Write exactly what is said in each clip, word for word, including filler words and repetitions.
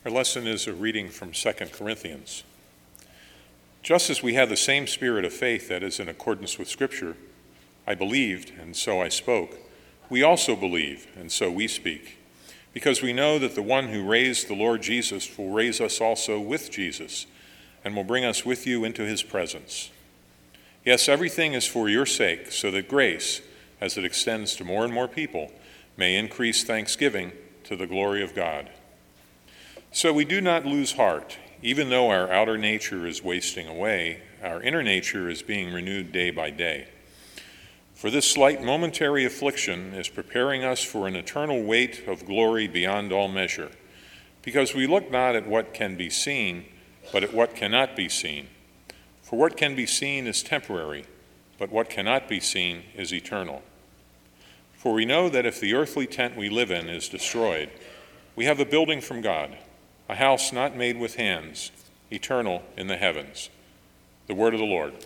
Our lesson is a reading from Second Corinthians. Just as we have the same spirit of faith that is in accordance with Scripture, I believed, and so I spoke. We also believe, and so we speak, because we know that the one who raised the Lord Jesus will raise us also with Jesus, and will bring us with you into his presence. Yes, everything is for your sake, so that grace, as it extends to more and more people, may increase thanksgiving to the glory of God. So we do not lose heart. Even though our outer nature is wasting away, our inner nature is being renewed day by day. For this slight momentary affliction is preparing us for an eternal weight of glory beyond all measure, because we look not at what can be seen, but at what cannot be seen. For what can be seen is temporary, but what cannot be seen is eternal. For we know that if the earthly tent we live in is destroyed, we have a building from God, a house not made with hands, eternal in the heavens. The word of the Lord.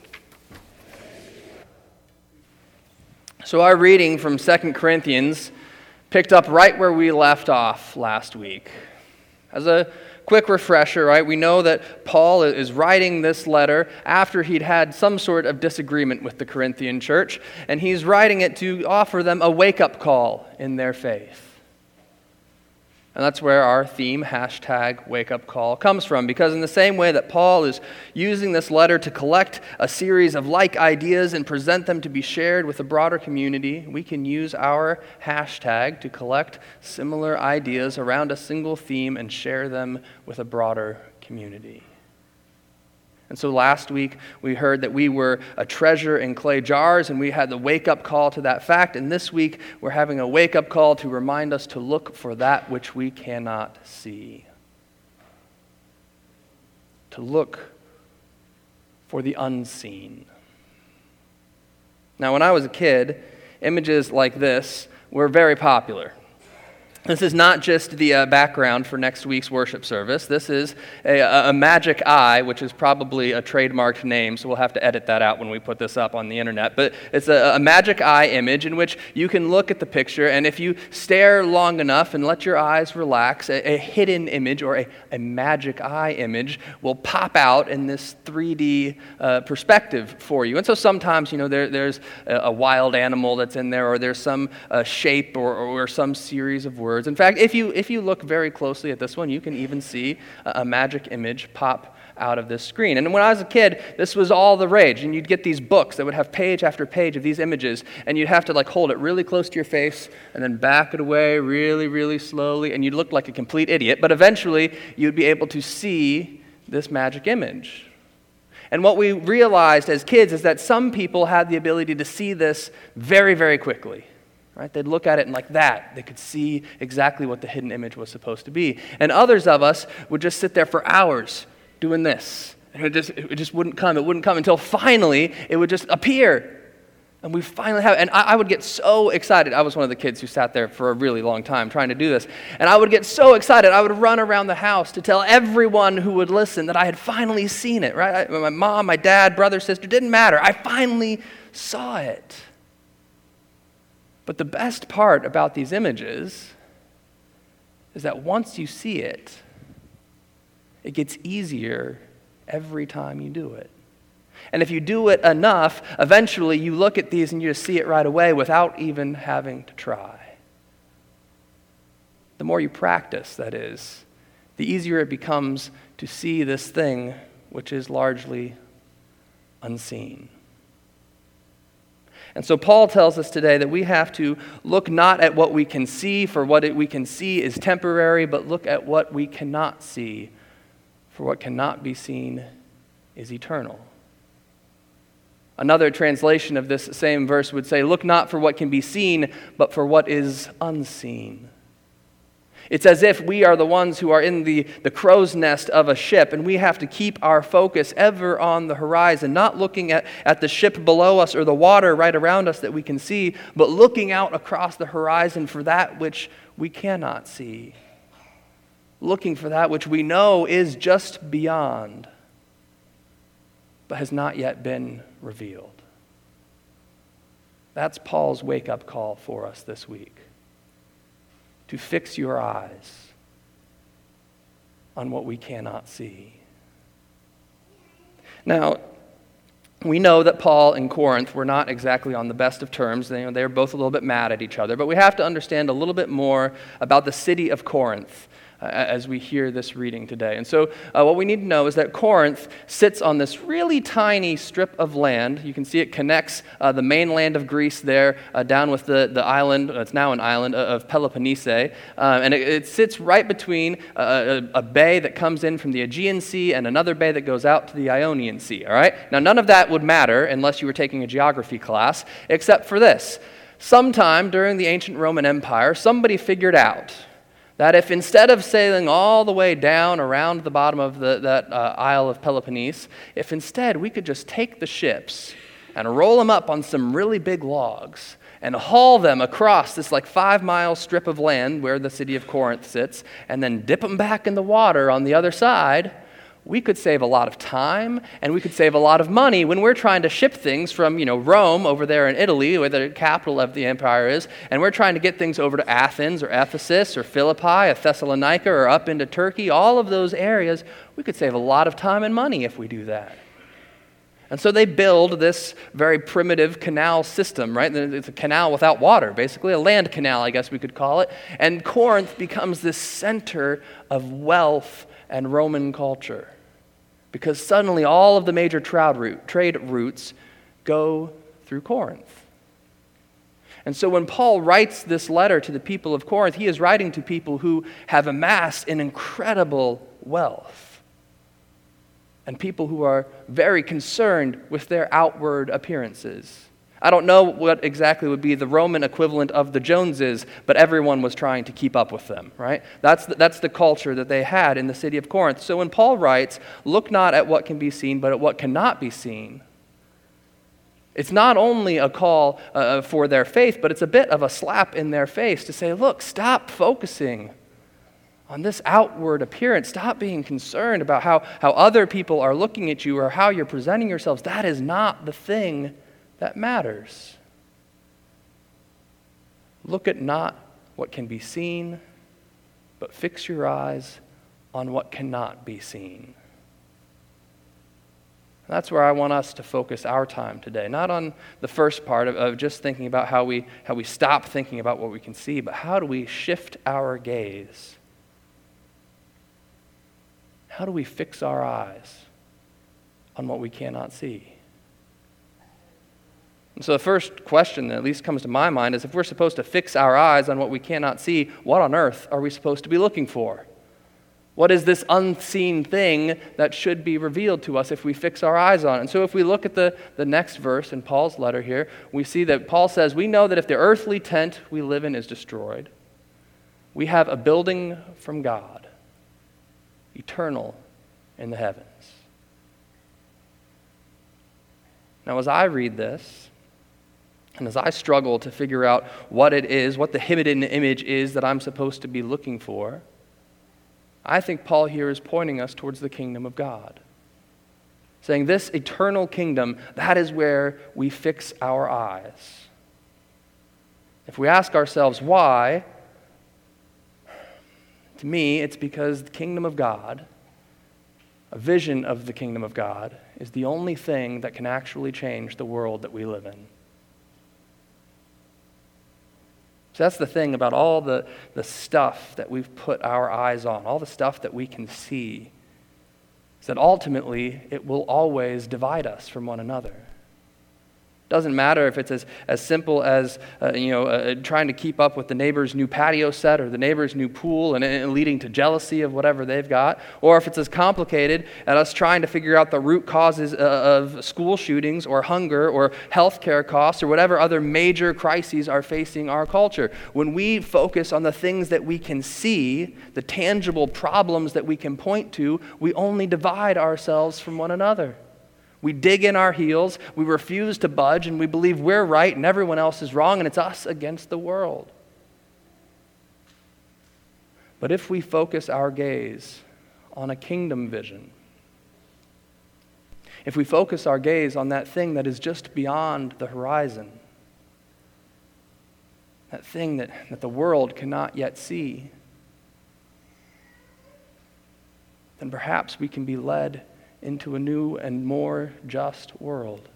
So our reading from Second Corinthians picked up right where we left off last week. As a quick refresher, right, we know that Paul is writing this letter after he'd had some sort of disagreement with the Corinthian church, and he's writing it to offer them a wake-up call in their faith. And that's where our theme, hashtag wake up call, comes from. Because in the same way that Paul is using this letter to collect a series of like ideas and present them to be shared with a broader community, we can use our hashtag to collect similar ideas around a single theme and share them with a broader community. And so last week, we heard that we were a treasure in clay jars, and we had the wake-up call to that fact. And this week, we're having a wake-up call to remind us to look for that which we cannot see. To look for the unseen. Now, when I was a kid, images like this were very popular. This is not just the uh, background for next week's worship service. This is a, a magic eye, which is probably a trademarked name, so we'll have to edit that out when we put this up on the internet. But it's a, a magic eye image in which you can look at the picture, and if you stare long enough and let your eyes relax, a, a hidden image or a, a magic eye image will pop out in this three D uh, perspective for you. And so sometimes, you know, there, there's a, a wild animal that's in there, or there's some uh, shape or, or some series of words. In fact, if you if you look very closely at this one, you can even see a, a magic image pop out of this screen. And when I was a kid, this was all the rage. And you'd get these books that would have page after page of these images, and you'd have to like hold it really close to your face and then back it away really, really slowly, and you'd look like a complete idiot. But eventually, you'd be able to see this magic image. And what we realized as kids is that some people had the ability to see this very, very quickly. Right? They'd look at it and like that, they could see exactly what the hidden image was supposed to be. And others of us would just sit there for hours doing this. And it just, it just wouldn't come. It wouldn't come until finally it would just appear. And we finally have it. And I, I would get so excited. I was one of the kids who sat there for a really long time trying to do this. And I would get so excited. I would run around the house to tell everyone who would listen that I had finally seen it. Right? My mom, my dad, brother, sister, didn't matter. I finally saw it. But the best part about these images is that once you see it, it gets easier every time you do it. And if you do it enough, eventually you look at these and you just see it right away without even having to try. The more you practice, that is, the easier it becomes to see this thing which is largely unseen. And so Paul tells us today that we have to look not at what we can see, for what it, we can see is temporary, but look at what we cannot see, for what cannot be seen is eternal. Another translation of this same verse would say, look not for what can be seen, but for what is unseen. It's as if we are the ones who are in the, the crow's nest of a ship, and we have to keep our focus ever on the horizon, not looking at, at the ship below us or the water right around us that we can see, but looking out across the horizon for that which we cannot see, looking for that which we know is just beyond, but has not yet been revealed. That's Paul's wake-up call for us this week. To fix your eyes on what we cannot see. Now, we know that Paul and Corinth were not exactly on the best of terms. They, they were both a little bit mad at each other. But we have to understand a little bit more about the city of Corinth uh, as we hear this reading today. And so uh, what we need to know is that Corinth sits on this really tiny strip of land. You can see it connects uh, the mainland of Greece there uh, down with the, the island, it's now an island, uh, of Peloponnese. Uh, and it, it sits right between uh, a, a bay that comes in from the Aegean Sea and another bay that goes out to the Ionian Sea, all right? Now, none of that would matter unless you were taking a geography class, except for this. Sometime during the ancient Roman Empire, somebody figured out that if instead of sailing all the way down around the bottom of the, that uh, Isle of Peloponnese, if instead we could just take the ships and roll them up on some really big logs and haul them across this like five-mile strip of land where the city of Corinth sits, and then dip them back in the water on the other side, we could save a lot of time, and we could save a lot of money when we're trying to ship things from, you know, Rome over there in Italy, where the capital of the empire is, and we're trying to get things over to Athens or Ephesus or Philippi or Thessalonica or up into Turkey, all of those areas. We could save a lot of time and money if we do that. And so they build this very primitive canal system, right? It's a canal without water, basically, a land canal, I guess we could call it. And Corinth becomes this center of wealth and Roman culture, because suddenly all of the major trade routes go through Corinth. And so when Paul writes this letter to the people of Corinth, he is writing to people who have amassed an incredible wealth, and people who are very concerned with their outward appearances. I don't know what exactly would be the Roman equivalent of the Joneses, but everyone was trying to keep up with them, right? That's the, that's the culture that they had in the city of Corinth. So when Paul writes, look not at what can be seen, but at what cannot be seen, it's not only a call uh, for their faith, but it's a bit of a slap in their face to say, look, stop focusing on this outward appearance. Stop being concerned about how, how other people are looking at you or how you're presenting yourselves. That is not the thing that matters. Look at not what can be seen, but fix your eyes on what cannot be seen. That's where I want us to focus our time today. Not on the first part of, of just thinking about how we, how we stop thinking about what we can see, but how do we shift our gaze? How do we fix our eyes on what we cannot see? And so the first question that at least comes to my mind is, if we're supposed to fix our eyes on what we cannot see, what on earth are we supposed to be looking for? What is this unseen thing that should be revealed to us if we fix our eyes on it? And so if we look at the, the next verse in Paul's letter here, we see that Paul says, we know that if the earthly tent we live in is destroyed, we have a building from God, eternal in the heavens. Now, as I read this, and as I struggle to figure out what it is, what the hidden image is that I'm supposed to be looking for, I think Paul here is pointing us towards the kingdom of God. Saying this eternal kingdom, that is where we fix our eyes. If we ask ourselves why, to me, it's because the kingdom of God, a vision of the kingdom of God, is the only thing that can actually change the world that we live in. So that's the thing about all the, the stuff that we've put our eyes on, all the stuff that we can see, is that ultimately it will always divide us from one another. Doesn't matter if it's as, as simple as uh, you know uh, trying to keep up with the neighbor's new patio set or the neighbor's new pool and, and leading to jealousy of whatever they've got, or if it's as complicated as us trying to figure out the root causes uh, of school shootings or hunger or healthcare costs or whatever other major crises are facing our culture. When we focus on the things that we can see, the tangible problems that we can point to, we only divide ourselves from one another. We dig in our heels, we refuse to budge, and we believe we're right and everyone else is wrong, and it's us against the world. But if we focus our gaze on a kingdom vision, if we focus our gaze on that thing that is just beyond the horizon, that thing that, that the world cannot yet see, then perhaps we can be led into a new and more just world.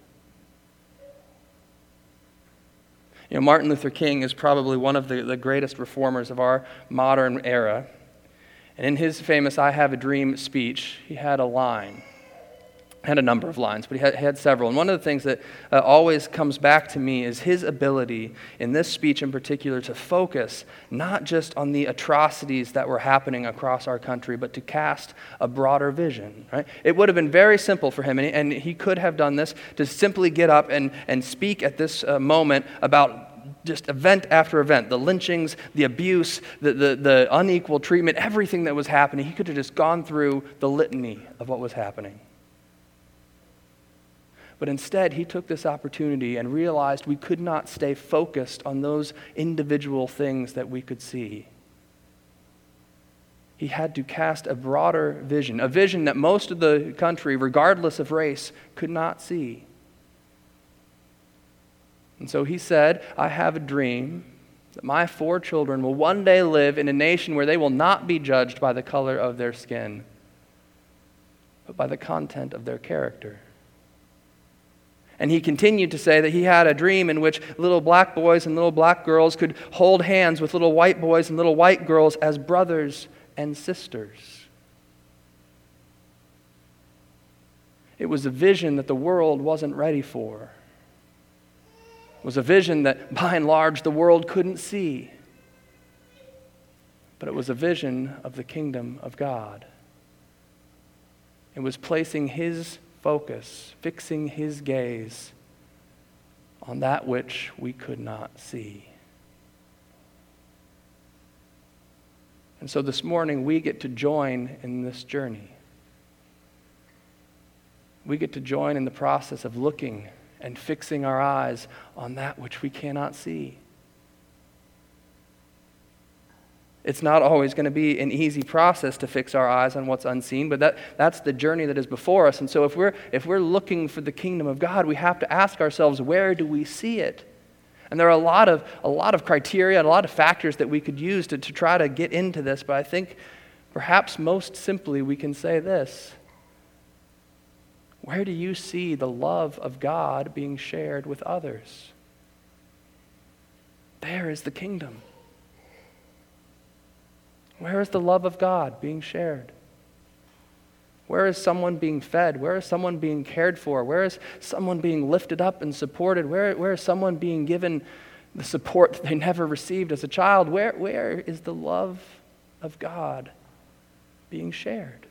You know, Martin Luther King is probably one of the, the greatest reformers of our modern era. And in his famous I Have a Dream speech, he had a line. He had a number of lines, but he had, he had several. And one of the things that uh, always comes back to me is his ability, in this speech in particular, to focus not just on the atrocities that were happening across our country, but to cast a broader vision. Right? It would have been very simple for him, and he, and he could have done this, to simply get up and, and speak at this uh, moment about just event after event, the lynchings, the abuse, the, the, the unequal treatment, everything that was happening. He could have just gone through the litany of what was happening. But instead, he took this opportunity and realized we could not stay focused on those individual things that we could see. He had to cast a broader vision, a vision that most of the country, regardless of race, could not see. And so he said, I have a dream that my four children will one day live in a nation where they will not be judged by the color of their skin, but by the content of their character. And he continued to say that he had a dream in which little black boys and little black girls could hold hands with little white boys and little white girls as brothers and sisters. It was a vision that the world wasn't ready for. It was a vision that, by and large, the world couldn't see. But it was a vision of the kingdom of God. It was placing his focus, fixing his gaze on that which we could not see. And so this morning we get to join in this journey. We get to join in the process of looking and fixing our eyes on that which we cannot see. It's not always going to be an easy process to fix our eyes on what's unseen, but that, that's the journey that is before us. And so if we're, if we're looking for the kingdom of God, we have to ask ourselves, where do we see it? And there are a lot of, a lot of criteria and a lot of factors that we could use to, to try to get into this, but I think perhaps most simply we can say this. Where do you see the love of God being shared with others? There is the kingdom. Where is the love of God being shared? Where is someone being fed? Where is someone being cared for? Where is someone being lifted up and supported? Where, where is someone being given the support that they never received as a child? Where, where is the love of God being shared?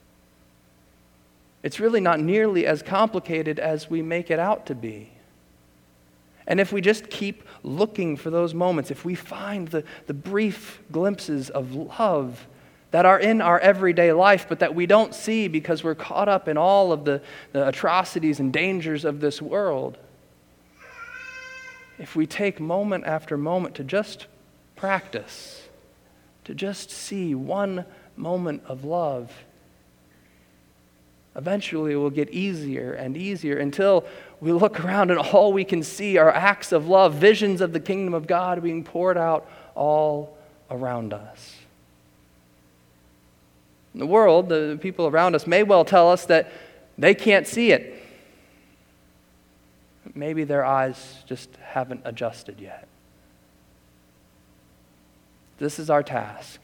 It's really not nearly as complicated as we make it out to be. And if we just keep looking for those moments, if we find the, the brief glimpses of love that are in our everyday life, but that we don't see because we're caught up in all of the, the atrocities and dangers of this world, if we take moment after moment to just practice, to just see one moment of love, eventually it will get easier and easier until we look around and all we can see are acts of love, visions of the kingdom of God being poured out all around us. The world, the people around us, may well tell us that they can't see it. Maybe their eyes just haven't adjusted yet. This is our task.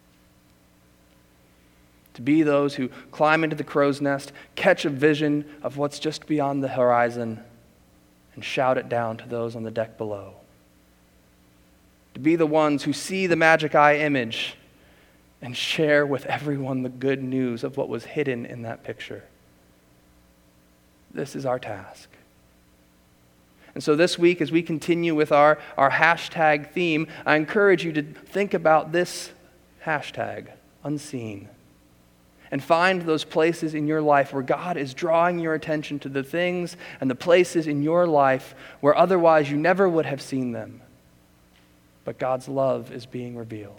To be those who climb into the crow's nest, catch a vision of what's just beyond the horizon, and shout it down to those on the deck below. To be the ones who see the magic eye image and share with everyone the good news of what was hidden in that picture. This is our task. And so this week, as we continue with our, our hashtag theme, I encourage you to think about this hashtag, unseen. And find those places in your life where God is drawing your attention to the things and the places in your life where otherwise you never would have seen them. But God's love is being revealed.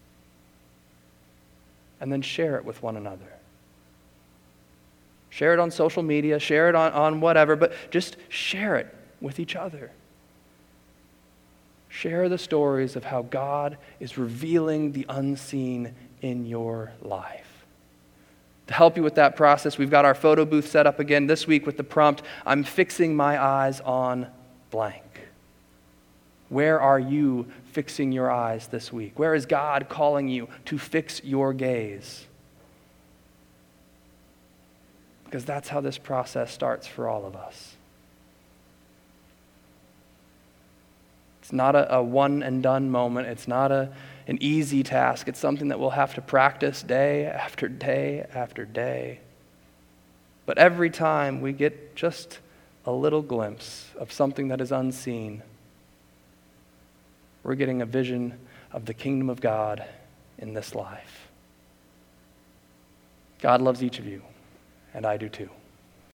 And then share it with one another. Share it on social media, share it on, on whatever, but just share it with each other. Share the stories of how God is revealing the unseen in your life. To help you with that process, we've got our photo booth set up again this week with the prompt, I'm fixing my eyes on blank. Where are you fixing your eyes this week? Where is God calling you to fix your gaze? Because that's how this process starts for all of us. It's not a, a one and done moment. It's not a, an easy task. It's something that we'll have to practice day after day after day. But every time we get just a little glimpse of something that is unseen, we're getting a vision of the kingdom of God in this life. God loves each of you, and I do too.